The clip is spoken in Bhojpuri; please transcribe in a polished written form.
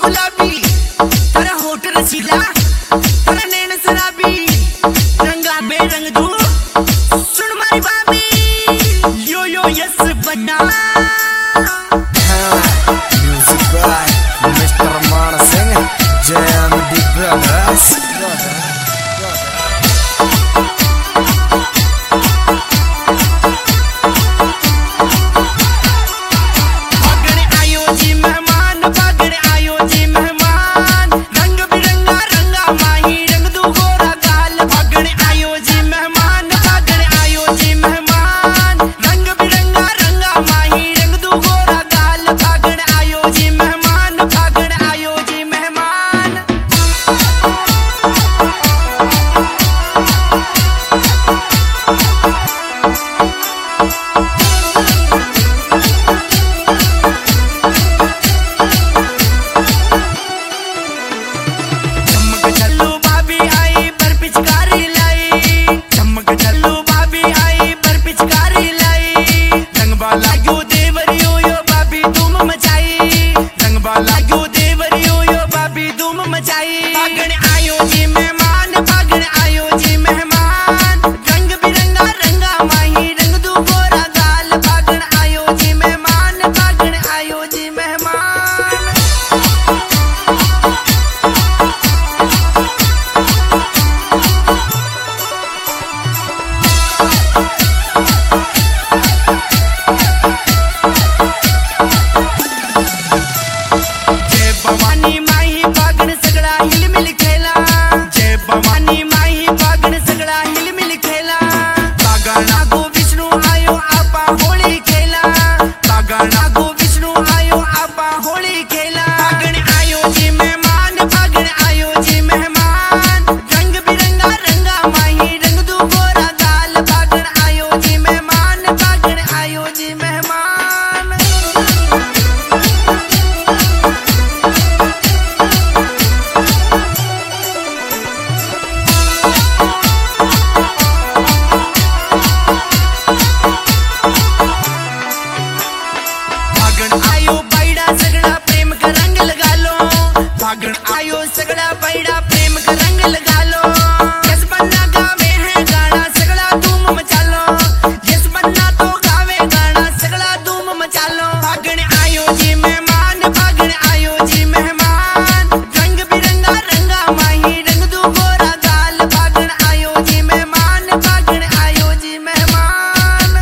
गुलाबी तेरा होठ रसीला तेरा नैन शराबी रंगा बेरंग तू सुन मारी बाबी यो यो यस बना म्यूजिक बाय मिस्टर मान सिंह JMD Brothers आयो सगड़ा बैड़ा प्रेम का रंग लगा लो यस बन्ना गावे है गाना सगड़ा धूम मचा लो यस बन्ना तो गावे गाना सगड़ा धूम मचा लो फागण आयो जी मेहमान फागण आयो जी मेहमान रंग बिरंगा रंगा माही रंग दू गोरा गाल फागण आयो जी मेहमान फागण आयो जी मेहमान